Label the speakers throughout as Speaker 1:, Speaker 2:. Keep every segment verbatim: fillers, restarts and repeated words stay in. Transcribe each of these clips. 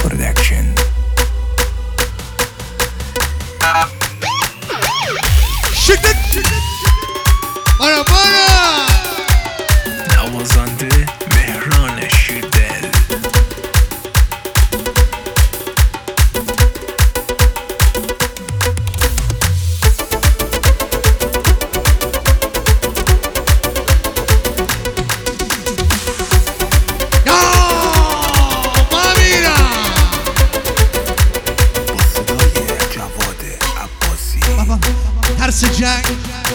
Speaker 1: Production.
Speaker 2: شدت بارا بارا
Speaker 1: نوازنده مهران شیردل.
Speaker 2: یا ما میرم
Speaker 1: با صدای جواد عباسی.
Speaker 2: ترس جنگ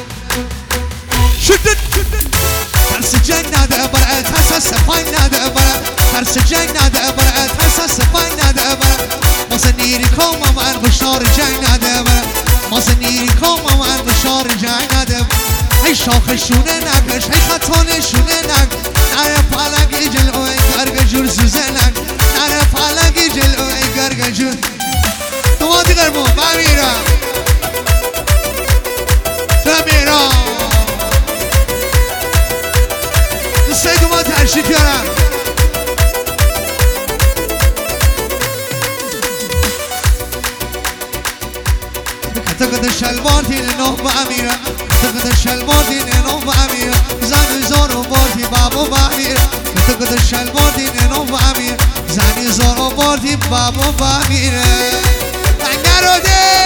Speaker 2: شدت ترس جنگ نده برای ترس سفای نده برای ترس جنگ نده برای ترس سفای نده برای ماسه نیری کام من بشار جنگ نده برای ماسه نیری کام من بشار جنگ نده ای شاخشونه نکش ای خطانشونه نک نره پالنگی جلوی گرگ جور سوزه نک نره پالنگی جلوی گرگ جور تو دیگر مو بمیرم بمیرم دوستایی که ما ترشیف بیارم کتا کتا شلوار دین نو بمیرم کتا کتا شلوار دین نو بمیرم زن زارو باردی بابا بمیرم کتا کتا شلوار دین نو بمیرم زن زارو باردی بابا بمیرم دنگر ده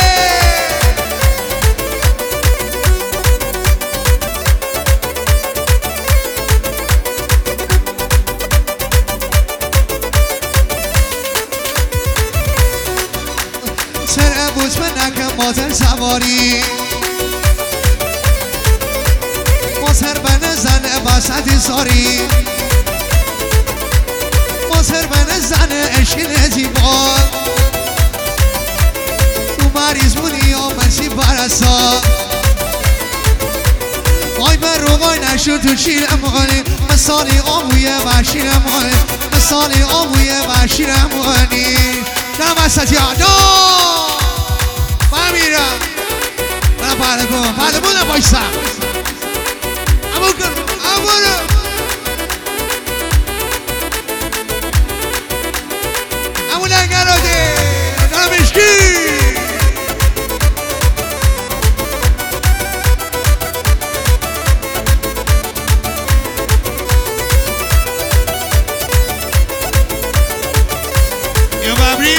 Speaker 2: سر بوز من نکن مازن سواری مازر بن زن وسط ساری مازر بن زن اشکل زیبا تو مریض بودی یا منسی برسا وای بر رو وای نشو تو چیل امانی مثالی آبوی وشیر امانی مثالی آبوی وشیر امانی نه وسط یادا من میرم من پرده کن پرده بودم بایستم امو کن امو رو امو لنگر رو ده دارم اشکی یا ببری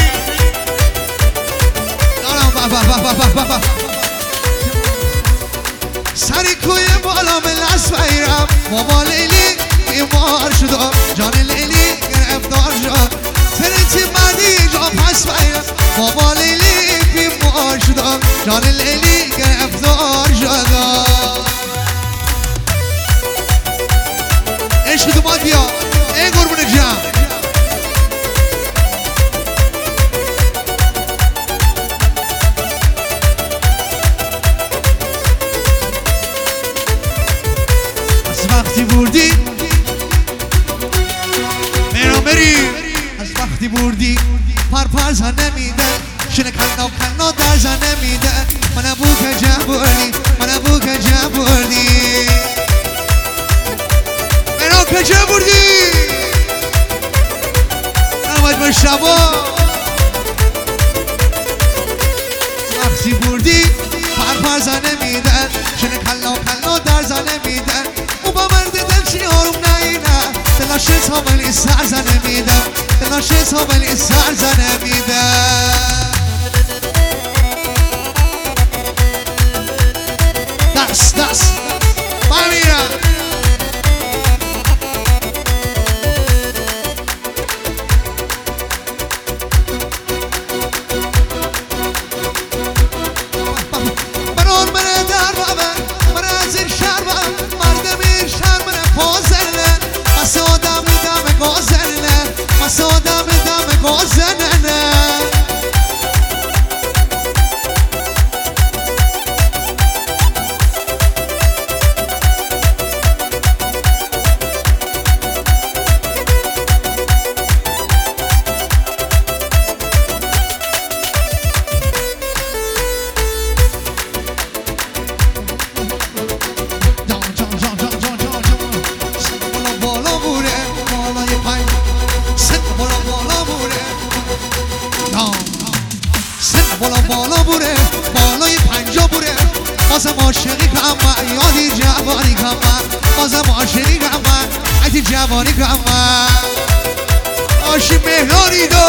Speaker 2: سری کوی بالا من لست بگیرم بابا لیلی بیمار شدم جان لیلی گرفتار شد فرنچی مردی جا پس بگیرم بابا لیلی بیمار شدم جان لیلی گرفتار شد عشق تو ما بیا ای قربون جم وقتی بردی میرا میری از وقتی بردی پر پر زن نمیده شنه کنا کنا در زن نمیده من بو که جه بردی من بو که جه بردی میرا که جه بردی نماید با شبا وقتی بردی پر پر زن نمیده شنه کنا کنا در زن نمیده با مرد دل چی آروم نینه دلاش تا ولی سر زنه میدم دلاش تا ولی سر زنه میدم دست دست من میرم برون منه در بابن منه از این شهر بابن مرد میر شهر منه پازرنه مسه آدم دم گازرنه مسه آدم دم گازرنه بازم عاشقی کم من یادی جوانی کم من بازم عاشقی کم من ایتی جوانی کم من عاشق مهرانی دو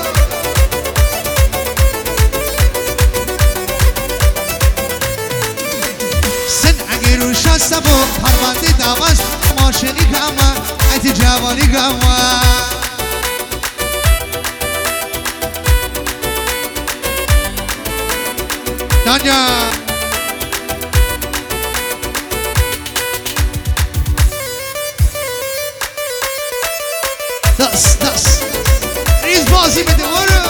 Speaker 2: سن اگه روش هستم و پرونده دوست عاشقی کم من ایتی جوانی کم من دانیا دست دست ریز بازی بده برو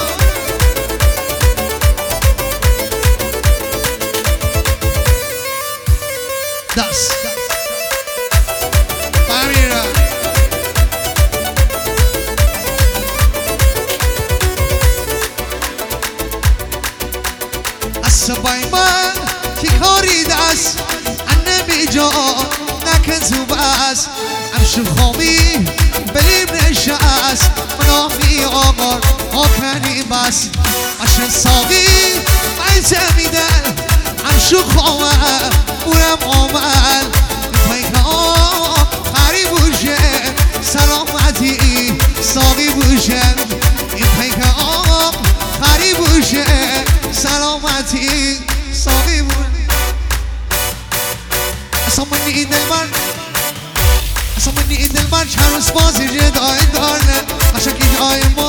Speaker 2: دست بمیرم سبای من که کاری دست انمی جا نکن تو بس امشو خامی بلیم نشست منافی آقار آکنی بس اشن ساقی بیت میدن امشو خامه بورم آمد پیک آم خری بوشه سلامتی ساقی بوشه این پیک آم خری بوشه سلامتی ساقی بود اصلا منی این دل من اصلا منی این دل من چند روز بازی جدای دارنه قشنگی جای ما